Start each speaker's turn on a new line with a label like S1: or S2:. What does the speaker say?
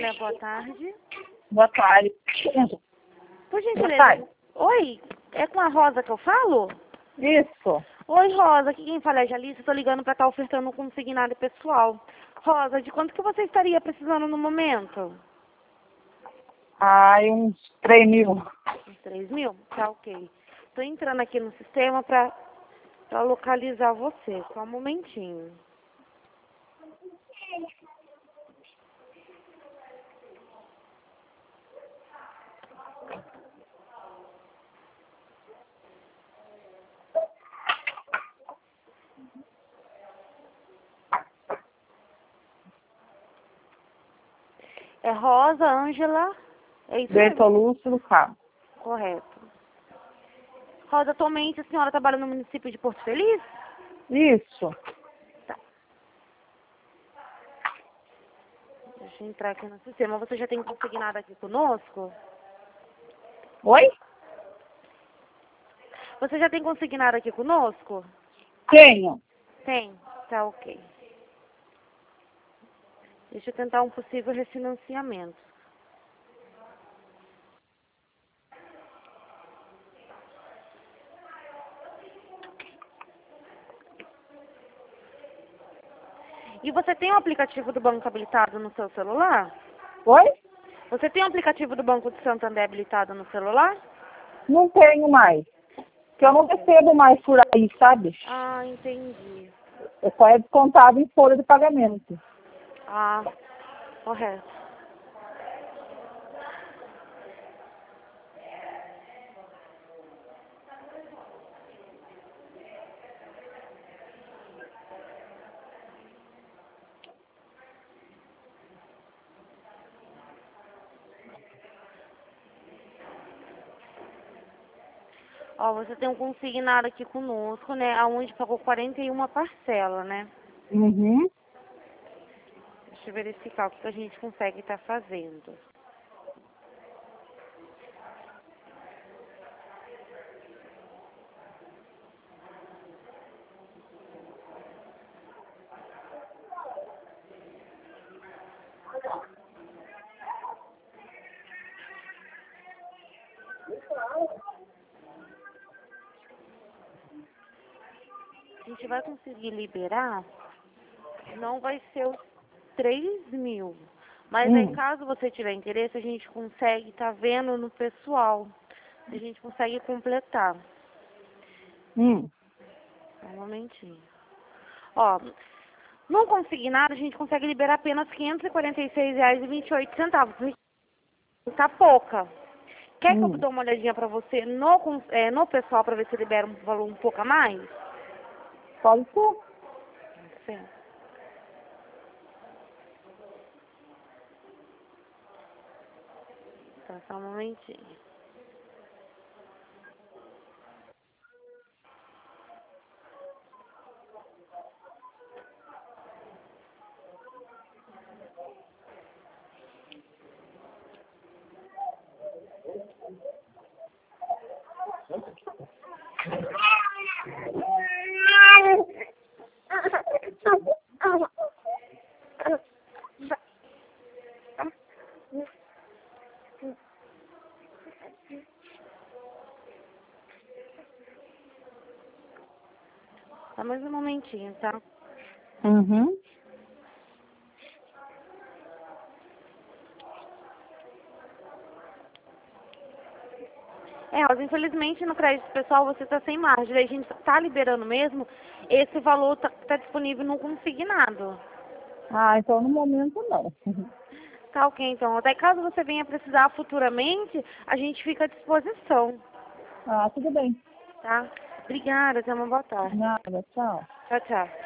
S1: Angela, boa tarde.
S2: Boa tarde.
S1: Por
S2: Boa
S1: gentileza.
S2: tarde.
S1: Oi, é com a Rosa que eu falo?
S2: Isso.
S1: Oi, Rosa, aqui quem fala é a Jalice, eu tô ligando pra estar ofertando um consignado pessoal. Rosa, de quanto que você estaria precisando no momento?
S2: Ai, uns 3.000.
S1: Uns 3.000? Tá ok. Tô entrando aqui no sistema pra localizar você. Só um momentinho. É Rosa, Angela. É isso mesmo?
S2: Bertolucci do Cabo.
S1: Correto. Rosa, atualmente a senhora trabalha no município de Porto Feliz?
S2: Isso.
S1: Tá. Deixa eu entrar aqui no sistema. Você já tem consignado aqui conosco?
S2: Oi?
S1: Você já tem consignado aqui conosco?
S2: Tenho.
S1: Tem. Tá ok. Deixa eu tentar um possível refinanciamento. E você tem o aplicativo do banco habilitado no seu celular?
S2: Oi?
S1: Você tem o aplicativo do Banco de Santander habilitado no celular?
S2: Não tenho mais. Porque eu não recebo mais por aí, sabe?
S1: Ah, entendi.
S2: Só é descontado em folha de pagamento.
S1: Ah, correto. Ó, você tem um consignado aqui conosco, né? Aonde pagou 41 parcela, né?
S2: Uhum.
S1: Deixa eu verificar o que a gente consegue estar fazendo. A gente vai conseguir liberar, não vai ser os 3.000. Mas aí, caso você tiver interesse, a gente consegue estar vendo no pessoal. A gente consegue completar. Só um momentinho. Ó, não consignado, a gente consegue liberar apenas R$ 546,28. Tá pouca. Quer que eu dê uma olhadinha pra você no pessoal pra ver se libera um valor um pouco a mais?
S2: Pode ser.
S1: Sim. Tá, só um momentinho. Só mais um momentinho, tá?
S2: Uhum.
S1: Rosa, infelizmente no crédito pessoal você tá sem margem. A gente tá liberando mesmo. Esse valor tá disponível no consignado.
S2: Ah, então no momento não.
S1: Tá ok, então. Até caso você venha precisar futuramente, a gente fica à disposição.
S2: Ah, tudo bem.
S1: Tá? Obrigada, tenha uma boa tarde.
S2: Nada, tchau.
S1: Tchau, tchau.